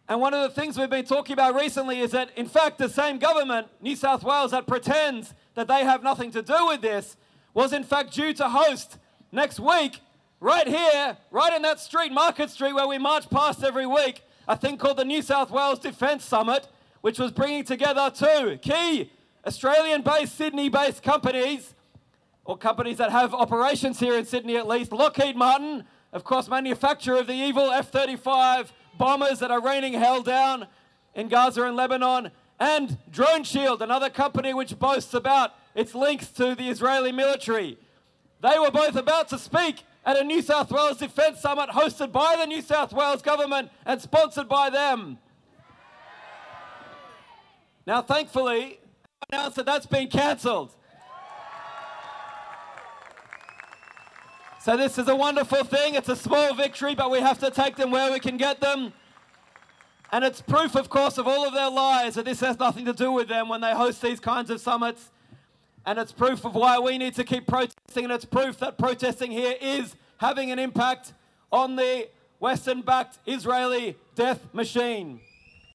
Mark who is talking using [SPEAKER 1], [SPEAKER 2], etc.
[SPEAKER 1] And one of the things we've been talking about recently is that, in fact, the same government, New South Wales, that pretends that they have nothing to do with this, was in fact due to host next week, right here, right in that street, Market Street, where we march past every week, a thing called the New South Wales Defence Summit, which was bringing together two key Australian-based, Sydney-based companies, or companies that have operations here in Sydney at least. Lockheed Martin, of course, manufacturer of the evil F-35 bombers that are raining hell down in Gaza and Lebanon, and Drone Shield, another company which boasts about its links to the Israeli military. They were both about to speak at a New South Wales Defence Summit hosted by the New South Wales government and sponsored by them. Now, thankfully, I announced that that's been cancelled. So this is a wonderful thing. It's a small victory, but we have to take them where we can get them. And it's proof, of course, of all of their lies that this has nothing to do with them when they host these kinds of summits. And it's proof of why we need to keep protesting, and it's proof that protesting here is having an impact on the Western-backed Israeli death machine.